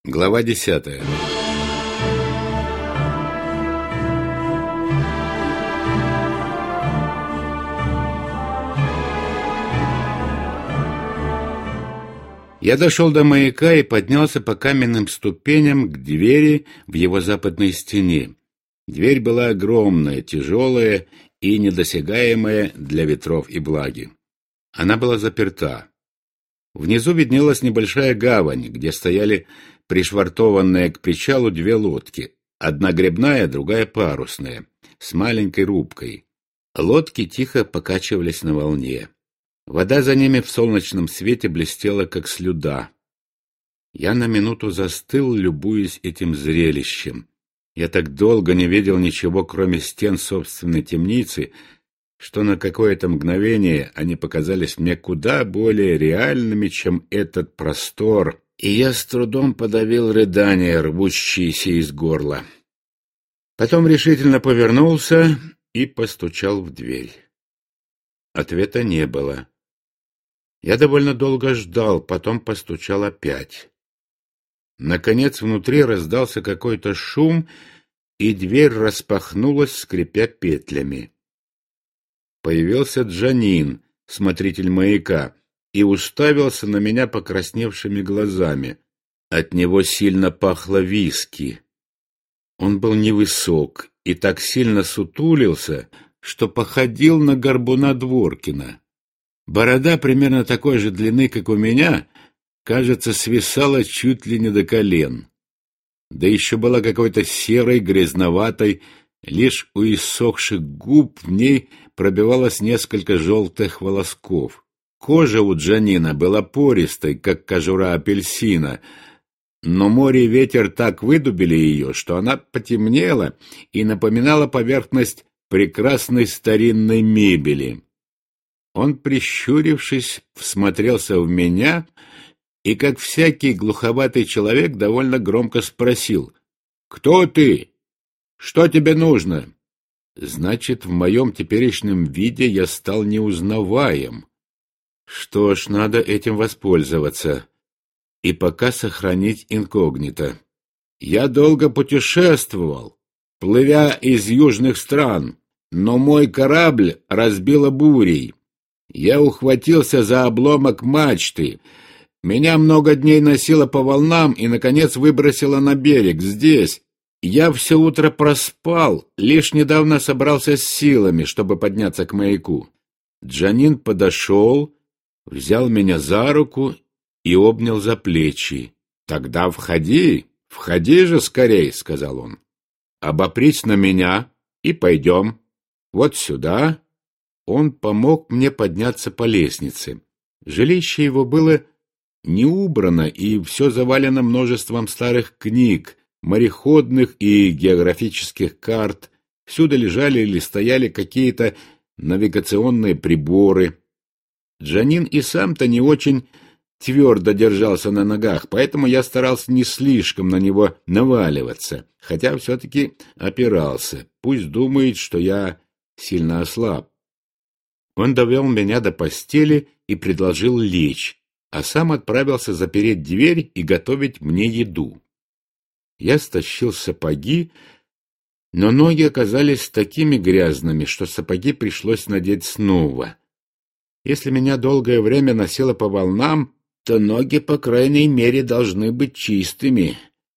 Глава 10. Я дошел до маяка и поднялся по каменным ступеням к двери в его западной стене. Дверь была огромная, тяжелая и недосягаемая для ветров и влаги. Она была заперта. Внизу виднелась небольшая гавань, где стояли пришвартованные к причалу две лодки, одна гребная, другая парусная, с маленькой рубкой. Лодки тихо покачивались на волне. Вода за ними в солнечном свете блестела, как слюда. Я на минуту застыл, любуясь этим зрелищем. Я так долго не видел ничего, кроме стен собственной темницы, что на какое-то мгновение они показались мне куда более реальными, чем этот простор, и я с трудом подавил рыдания, рвущиеся из горла. Потом решительно повернулся и постучал в дверь. Ответа не было. Я довольно долго ждал, потом постучал опять. Наконец внутри раздался какой-то шум, и дверь распахнулась, скрипя петлями. Появился Джанин, смотритель маяка, и уставился на меня покрасневшими глазами. От него сильно пахло виски. Он был невысок и так сильно сутулился, что походил на горбуна Дворкина. Борода примерно такой же длины, как у меня, кажется, свисала чуть ли не до колен. Да еще была какой-то серой, грязноватой, лишь у иссохших губ в ней пробивалось несколько желтых волосков. Кожа у Джанина была пористой, как кожура апельсина, но море и ветер так выдубили ее, что она потемнела и напоминала поверхность прекрасной старинной мебели. Он, прищурившись, всмотрелся в меня и, как всякий глуховатый человек, довольно громко спросил: «Кто ты? Что тебе нужно?» Значит, в моем теперешнем виде я стал неузнаваем. Что ж, надо этим воспользоваться и пока сохранить инкогнито. Я долго путешествовал, плывя из южных стран, но мой корабль разбило бурей. Я ухватился за обломок мачты. Меня много дней носило по волнам и, наконец, выбросило на берег, здесь. Я все утро проспал, лишь недавно собрался с силами, чтобы подняться к маяку. Джанин подошел, взял меня за руку и обнял за плечи. «Тогда входи же скорей», — сказал он. «Обопрись на меня и пойдем. Вот сюда». Он помог мне подняться по лестнице. Жилище его было не убрано, и все завалено множеством старых книг, мореходных и географических карт. Всюду лежали или стояли какие-то навигационные приборы. Джанин и сам-то не очень твердо держался на ногах, поэтому я старался не слишком на него наваливаться, хотя все-таки опирался. Пусть думает, что я сильно ослаб. Он довел меня до постели и предложил лечь, а сам отправился запереть дверь и готовить мне еду. Я стащил сапоги, но ноги оказались такими грязными, что сапоги пришлось надеть снова. Если меня долгое время носило по волнам, то ноги, по крайней мере, должны быть чистыми.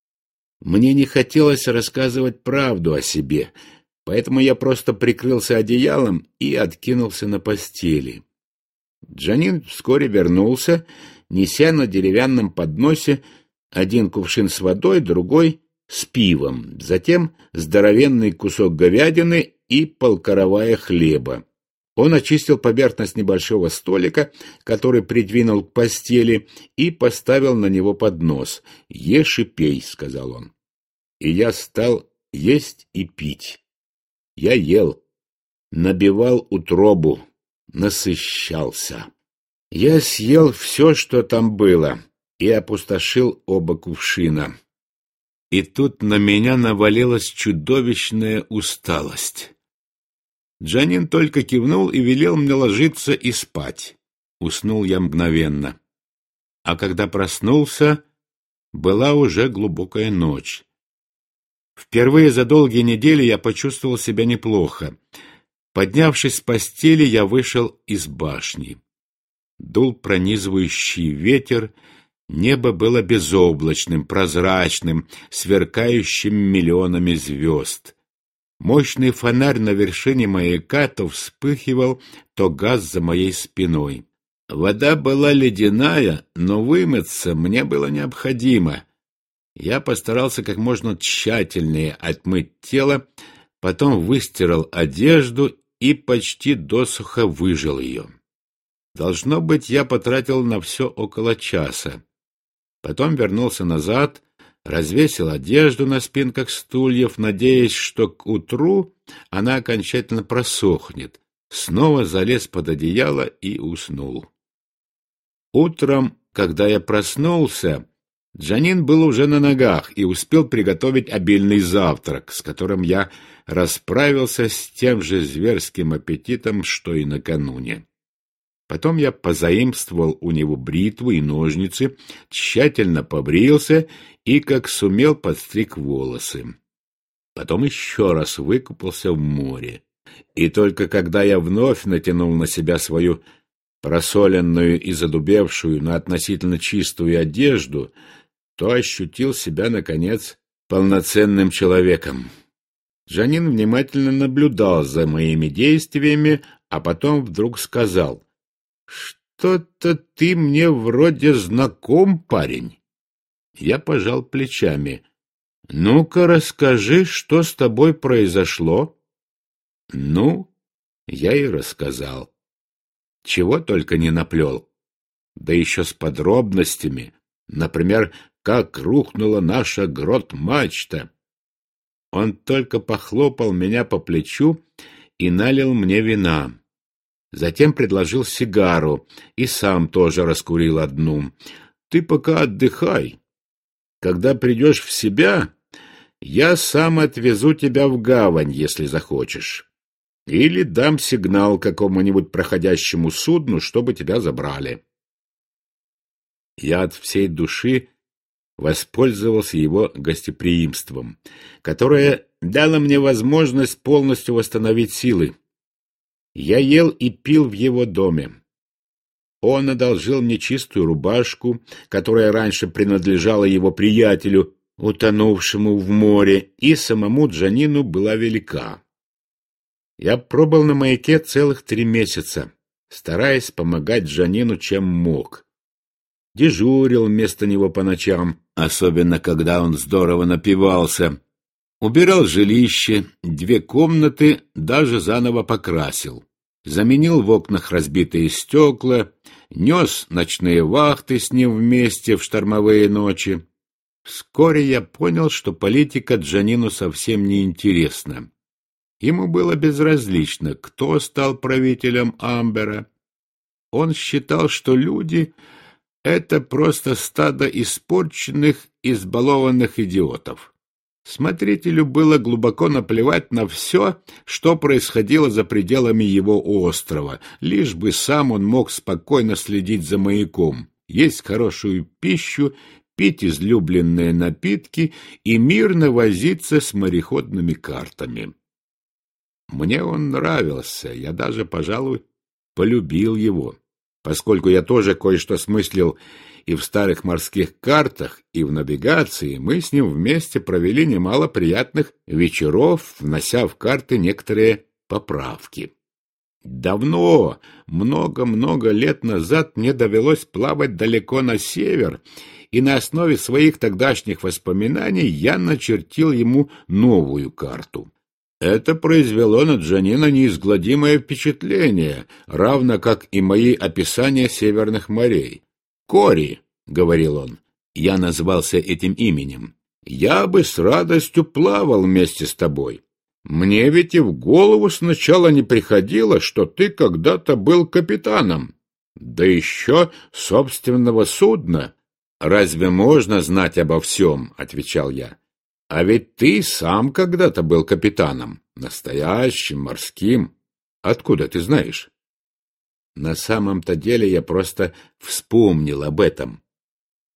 Мне не хотелось рассказывать правду о себе, поэтому я просто прикрылся одеялом и откинулся на постели. Джанин вскоре вернулся, неся на деревянном подносе один кувшин с водой, другой с пивом, затем здоровенный кусок говядины и полкоровая хлеба. Он очистил поверхность небольшого столика, который придвинул к постели, и поставил на него поднос. «Ешь и пей», — сказал он. И я стал есть и пить. Я ел, набивал утробу, насыщался. Я съел все, что там было, и опустошил оба кувшина. И тут на меня навалилась чудовищная усталость. Джанин только кивнул и велел мне ложиться и спать. Уснул я мгновенно. А когда проснулся, Была уже глубокая ночь. Впервые за долгие недели я почувствовал себя неплохо. Поднявшись с постели, я вышел из башни. Дул пронизывающий ветер, небо было безоблачным, прозрачным, сверкающим миллионами звезд. Мощный фонарь на вершине маяка то вспыхивал, то гас за моей спиной. Вода была ледяная, но вымыться мне было необходимо. Я постарался как можно тщательнее отмыть тело, потом выстирал одежду и почти досуха выжал ее. Должно быть, я потратил на все около часа. Потом вернулся назад, развесил одежду на спинках стульев, надеясь, что к утру она окончательно просохнет. Снова залез под одеяло и уснул. Утром, когда я проснулся, Джанин был уже на ногах и успел приготовить обильный завтрак, с которым я расправился с тем же зверским аппетитом, что и накануне. Потом я позаимствовал у него бритву и ножницы, тщательно побрился и, как сумел, подстриг волосы. Потом еще раз выкупался в море. И только когда я вновь натянул на себя свою просоленную и задубевшую, но относительно чистую одежду, то ощутил себя, наконец, полноценным человеком. Джанин внимательно наблюдал за моими действиями, а потом вдруг сказал: «Что-то ты мне вроде знаком, парень». Я пожал плечами. «Ну-ка, расскажи, что с тобой произошло?» Ну, я и рассказал. Чего только не наплел. Да еще с подробностями. Например, как рухнула наша грот-мачта. Он только похлопал меня по плечу и налил мне вина. Затем предложил сигару и сам тоже раскурил одну. «Ты пока отдыхай. Когда придешь в себя, я сам отвезу тебя в гавань, если захочешь. Или дам сигнал какому-нибудь проходящему судну, чтобы тебя забрали». Я от всей души воспользовался его гостеприимством, которое дало мне возможность полностью восстановить силы. Я ел и пил в его доме. Он одолжил мне чистую рубашку, которая раньше принадлежала его приятелю, утонувшему в море, и самому Джанину была велика. Я пробыл на маяке целых 3 месяца, стараясь помогать Джанину чем мог. Дежурил вместо него по ночам, особенно когда он здорово напивался. Убирал жилище, 2 комнаты даже заново покрасил. Заменил в окнах разбитые стекла, нес ночные вахты с ним вместе в штормовые ночи. Вскоре я понял, что политика Джанину совсем не интересна. Ему было безразлично, кто стал правителем Амбера. Он считал, что люди — это просто стадо испорченных, избалованных идиотов. Смотрителю было глубоко наплевать на все, что происходило за пределами его острова, лишь бы сам он мог спокойно следить за маяком, есть хорошую пищу, пить излюбленные напитки и мирно возиться с мореходными картами. Мне он нравился, я даже, пожалуй, полюбил его, поскольку я тоже кое-что смыслил и в старых морских картах, и в навигации. Мы с ним вместе провели немало приятных вечеров, внося в карты некоторые поправки. Давно, много-много лет назад мне довелось плавать далеко на север, и на основе своих тогдашних воспоминаний я начертил ему новую карту. Это произвело на Джанина неизгладимое впечатление, равно как и мои описания северных морей. «Кори», — говорил он, — я назвался этим именем, — «я бы с радостью плавал вместе с тобой. Мне ведь и в голову сначала не приходило, что ты когда-то был капитаном. Да еще собственного судна. Разве можно знать обо всем?» — отвечал я. «А ведь ты сам когда-то был капитаном, настоящим, морским. Откуда ты знаешь?» На самом-то деле я просто вспомнил об этом.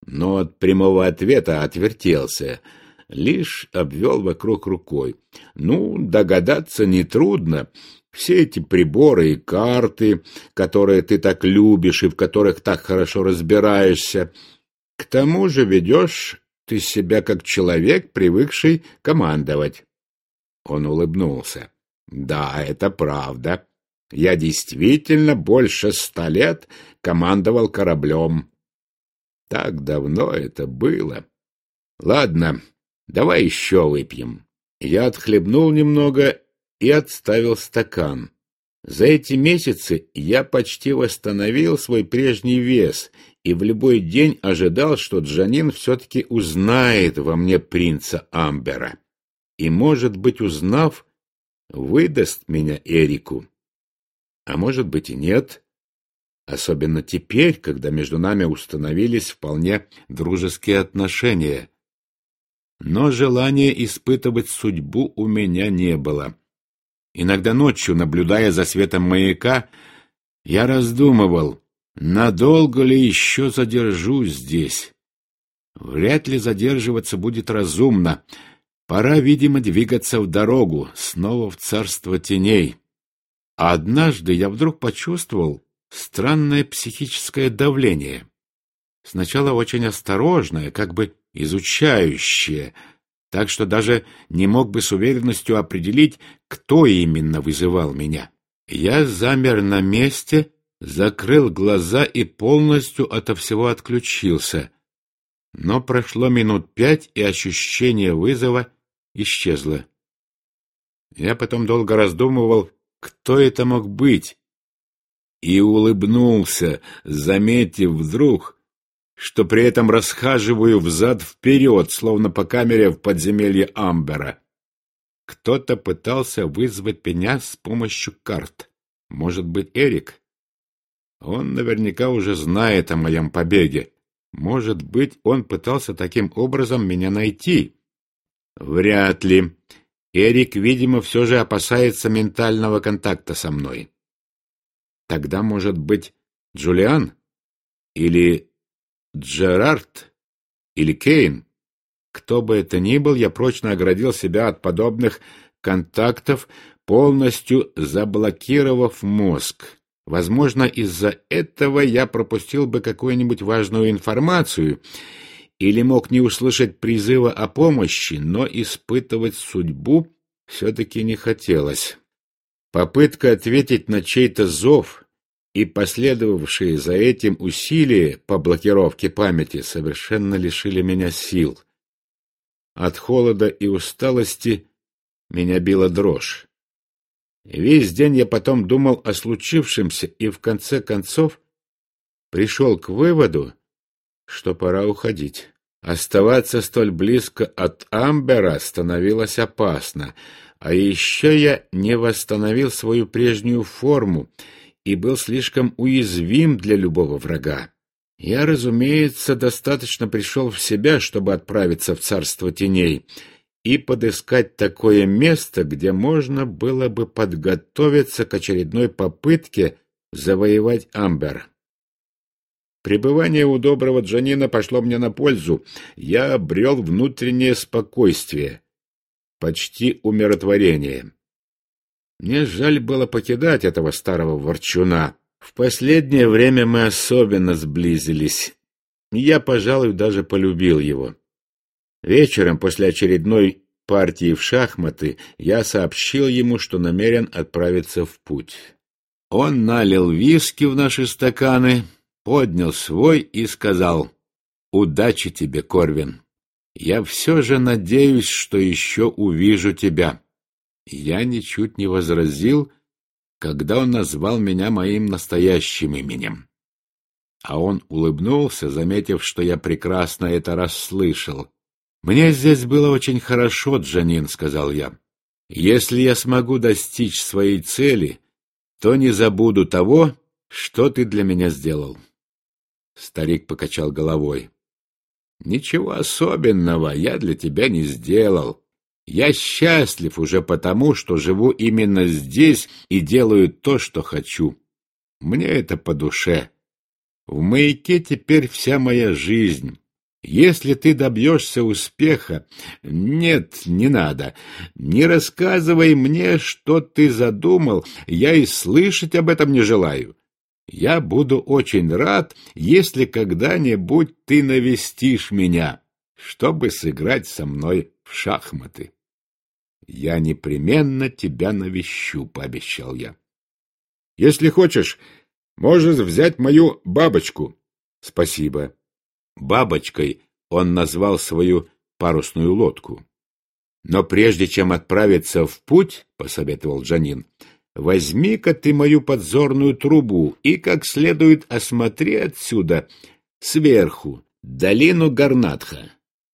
но от прямого ответа отвертелся, лишь обвел вокруг рукой. Ну, догадаться нетрудно. Все эти приборы и карты, которые ты так любишь и в которых так хорошо разбираешься. К тому же ведешь ты себя как человек, привыкший командовать. Он улыбнулся. Да, это правда. Я действительно больше 100 лет командовал кораблем. Так давно это было. Ладно, давай еще выпьем. Я отхлебнул немного и отставил стакан. За эти месяцы я почти восстановил свой прежний вес и в любой день ожидал, что Джанин все-таки узнает во мне принца Амбера. И, может быть, узнав, выдаст меня Эрику. А может быть и нет. Особенно теперь, когда между нами установились вполне дружеские отношения. Но желания испытывать судьбу у меня не было. Иногда ночью, наблюдая за светом маяка, я раздумывал, надолго ли еще задержусь здесь. Вряд ли задерживаться будет разумно. Пора, видимо, двигаться в дорогу, снова в царство теней. А однажды я вдруг почувствовал странное психическое давление. Сначала очень осторожное, как бы изучающее, так что даже не мог бы с уверенностью определить, кто именно вызывал меня. Я замер на месте, закрыл глаза и полностью ото всего отключился. Но прошло минут 5, и ощущение вызова исчезло. Я потом долго раздумывал, кто это мог быть, и улыбнулся, заметив вдруг, что при этом расхаживаю взад-вперед, словно по камере в подземелье Амбера. Кто-то пытался вызвать меня с помощью карт. Может быть, Эрик? Он наверняка уже знает о моем побеге. Может быть, он пытался таким образом меня найти? Вряд ли. Эрик, видимо, все же опасается ментального контакта со мной. Тогда, может быть, Джулиан? Или Джерард? Или Кейн? Кто бы это ни был, я прочно оградил себя от подобных контактов, полностью заблокировав мозг. Возможно, из-за этого я пропустил бы какую-нибудь важную информацию или мог не услышать призыва о помощи, но испытывать судьбу все-таки не хотелось. Попытка ответить на чей-то зов и последовавшие за этим усилия по блокировке памяти совершенно лишили меня сил. От холода и усталости меня била дрожь. Весь день я потом думал о случившемся и в конце концов пришел к выводу, что пора уходить. Оставаться столь близко от Амбера становилось опасно, а еще я не восстановил свою прежнюю форму и был слишком уязвим для любого врага. Я, разумеется, достаточно пришел в себя, чтобы отправиться в царство теней и подыскать такое место, где можно было бы подготовиться к очередной попытке завоевать Амбер. Пребывание у доброго Джанина пошло мне на пользу. Я обрел внутреннее спокойствие, почти умиротворение. Мне жаль было покидать этого старого ворчуна. В последнее время мы особенно сблизились. Я, пожалуй, даже полюбил его. Вечером, после очередной партии в шахматы, я сообщил ему, что намерен отправиться в путь. Он налил виски в наши стаканы, поднял свой и сказал: «Удачи тебе, Корвин. Я все же надеюсь, что еще увижу тебя». Я ничуть не возразил, когда он назвал меня моим настоящим именем. А он улыбнулся, заметив, что я прекрасно это расслышал. «Мне здесь было очень хорошо, Джанин», — сказал я. «Если я смогу достичь своей цели, то не забуду того, что ты для меня сделал». Старик покачал головой. «Ничего особенного я для тебя не сделал. Я счастлив уже потому, что живу именно здесь и делаю то, что хочу. Мне это по душе. В маяке теперь вся моя жизнь. Если ты добьешься успеха... Нет, не надо. Не рассказывай мне, что ты задумал, я и слышать об этом не желаю. Я буду очень рад, если когда-нибудь ты навестишь меня, чтобы сыграть со мной в шахматы. Я непременно тебя навещу, — пообещал я. Если хочешь, можешь взять мою бабочку. Спасибо. Бабочкой он назвал свою парусную лодку. Но прежде чем отправиться в путь, — посоветовал Джанин, — возьми-ка ты мою подзорную трубу и как следует осмотри отсюда, сверху, долину Гарнатха.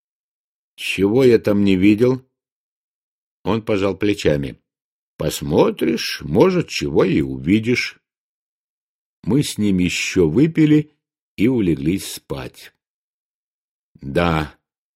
Чего я там не видел? Он пожал плечами. Посмотришь, может, чего и увидишь. Мы с ним еще выпили и улеглись спать. Да,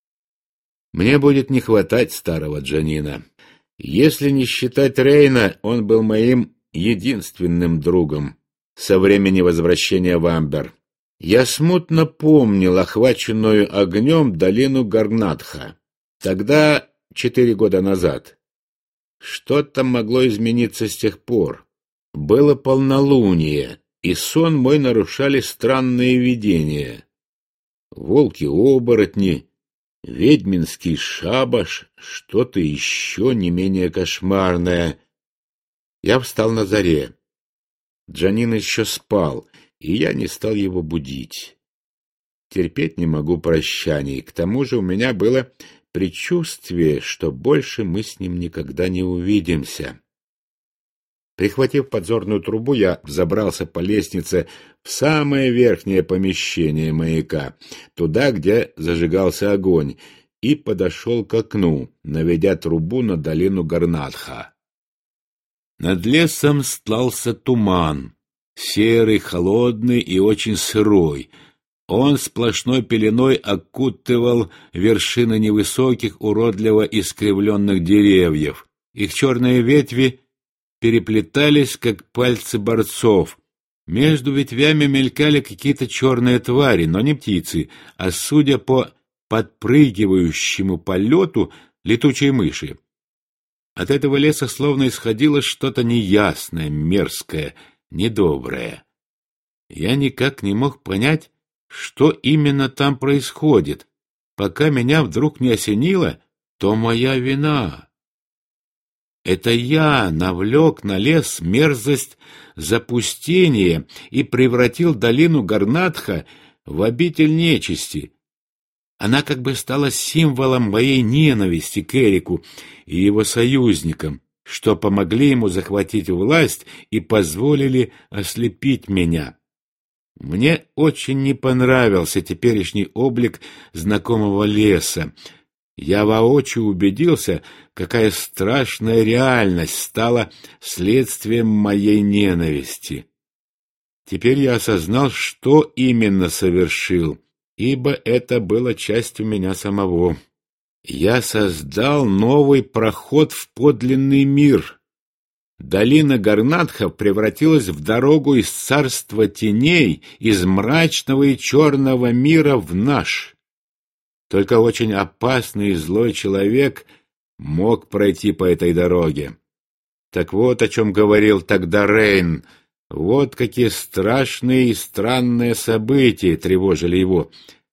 мне будет не хватать старого Джанина. Если не считать Рейна, он был моим единственным другом со времени возвращения в Амбер. Я смутно помнил охваченную огнем долину Гарнатха. Тогда, 4 года назад. Что-то могло измениться с тех пор. Было полнолуние, и сон мой нарушали странные видения. Волки-оборотни, ведьминский шабаш, что-то еще не менее кошмарное. Я встал на заре. Джанин еще спал, и я не стал его будить. Терпеть не могу прощаний, к тому же у меня было предчувствие, что больше мы с ним никогда не увидимся. Прихватив подзорную трубу, я взобрался по лестнице в самое верхнее помещение маяка, туда, где зажигался огонь, и подошел к окну, наведя трубу на долину Гарнатха. Над лесом стлался туман, серый, холодный и очень сырой. Он сплошной пеленой окутывал вершины невысоких, уродливо искривленных деревьев. Их черные ветви переплетались, как пальцы борцов. Между ветвями мелькали какие-то черные твари, но не птицы, а, судя по подпрыгивающему полету, летучие мыши. От этого леса словно исходило что-то неясное, мерзкое, недоброе. Я никак не мог понять, что именно там происходит, пока меня вдруг не осенило, то моя вина. Это я навлек на лес мерзость запустения и превратил долину Гарнатха в обитель нечисти. Она как бы стала символом моей ненависти к Эрику и его союзникам, что помогли ему захватить власть и позволили ослепить меня. Мне очень не понравился теперешний облик знакомого леса. Я воочию убедился, какая страшная реальность стала следствием моей ненависти. Теперь я осознал, что именно совершил, ибо это было частью меня самого. Я создал новый проход в подлинный мир. Долина Гарнатха превратилась в дорогу из царства теней, из мрачного и черного мира в наш. Только очень опасный и злой человек мог пройти по этой дороге. Так вот, о чем говорил тогда Рейн. Вот какие страшные и странные события тревожили его.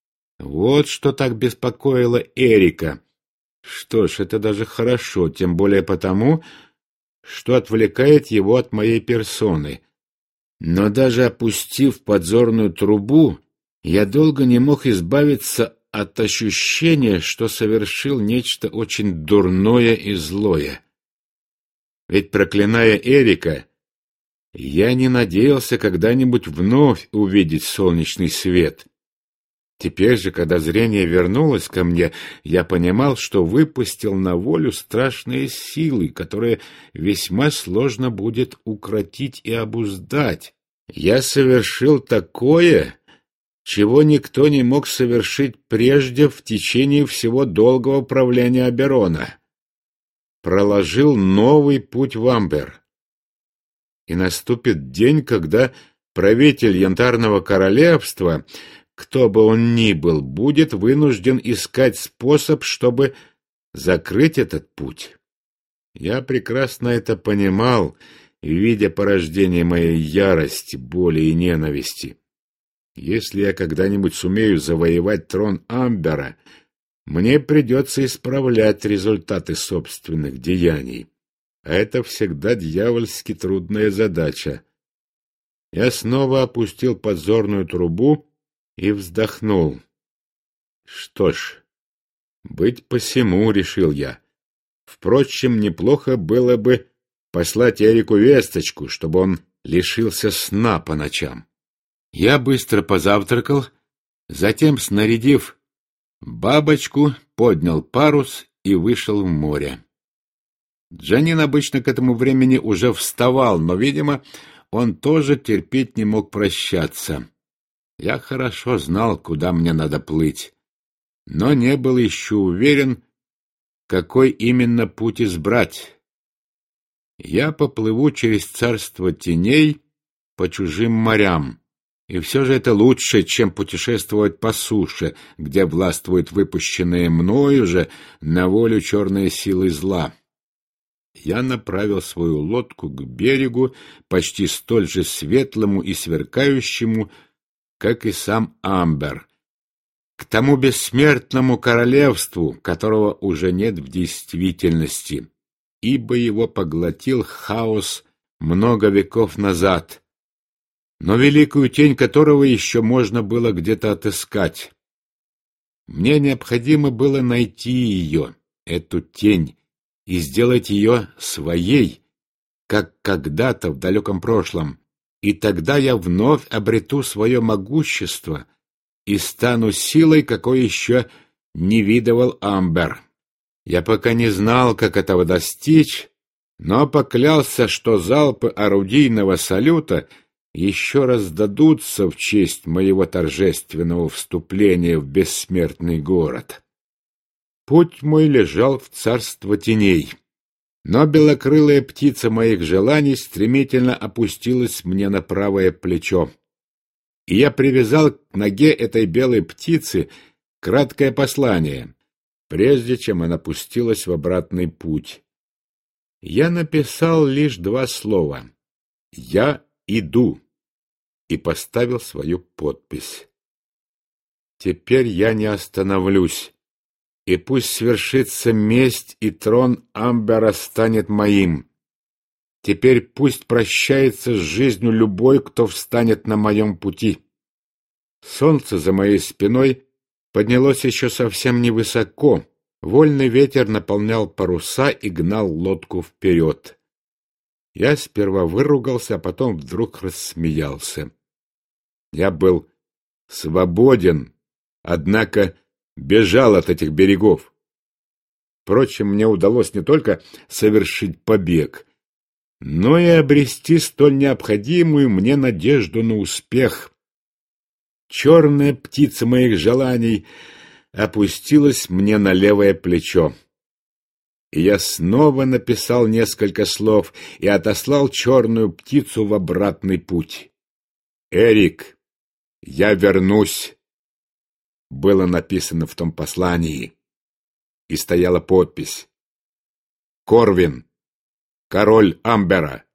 Вот что так беспокоило Эрика. Что ж, это даже хорошо, тем более потому, что отвлекает его от моей персоны. Но даже опустив подзорную трубу, я долго не мог избавиться от ощущения, что совершил нечто очень дурное и злое. Ведь, проклиная Эрика, я не надеялся когда-нибудь вновь увидеть солнечный свет. Теперь же, когда зрение вернулось ко мне, я понимал, что выпустил на волю страшные силы, которые весьма сложно будет укротить и обуздать. Я совершил такое, чего никто не мог совершить прежде в течение всего долгого правления Аберона. Проложил новый путь в Амбер. И наступит день, когда правитель Янтарного королевства, кто бы он ни был, будет вынужден искать способ, чтобы закрыть этот путь. Я прекрасно это понимал, видя порождение моей ярости, боли и ненависти. Если я когда-нибудь сумею завоевать трон Амбера, мне придется исправлять результаты собственных деяний. А это всегда дьявольски трудная задача. Я снова опустил подзорную трубу и вздохнул. Что ж, быть посему, решил я. Впрочем, неплохо было бы послать Эрику весточку, чтобы он лишился сна по ночам. Я быстро позавтракал, затем, снарядив бабочку, поднял парус и вышел в море. Джанин обычно к этому времени уже вставал, но, видимо, он тоже терпеть не мог прощаться. Я хорошо знал, куда мне надо плыть, но не был еще уверен, какой именно путь избрать. Я поплыву через царство теней по чужим морям, и все же это лучше, чем путешествовать по суше, где властвуют выпущенные мною же на волю черные силы зла. Я направил свою лодку к берегу, почти столь же светлому и сверкающему, как и сам Амбер, к тому бессмертному королевству, которого уже нет в действительности, ибо его поглотил хаос много веков назад, но великую тень которого еще можно было где-то отыскать. Мне необходимо было найти ее, эту тень, и сделать ее своей, как когда-то в далеком прошлом, и тогда я вновь обрету свое могущество и стану силой, какой еще не видывал Амбер. Я пока не знал, как этого достичь, но поклялся, что залпы орудийного салюта еще раздадутся в честь моего торжественного вступления в бессмертный город. Путь мой лежал в царство теней, но белокрылая птица моих желаний стремительно опустилась мне на правое плечо, и я привязал к ноге этой белой птицы краткое послание, прежде чем она пустилась в обратный путь. Я написал лишь 2 слова «Я иду» и поставил свою подпись. Теперь я не остановлюсь, и пусть свершится месть, и трон Амбера станет моим. Теперь пусть прощается с жизнью любой, кто встанет на моем пути. Солнце за моей спиной поднялось еще совсем невысоко. Вольный ветер наполнял паруса и гнал лодку вперед. Я сперва выругался, а потом вдруг рассмеялся. Я был свободен, однако бежал от этих берегов. Впрочем, мне удалось не только совершить побег, но и обрести столь необходимую мне надежду на успех. Черная птица моих желаний опустилась мне на левое плечо. И я снова написал несколько слов и отослал черную птицу в обратный путь. «Эрик, я вернусь», было написано в том послании, и стояла подпись: «Корвин, король Амбера».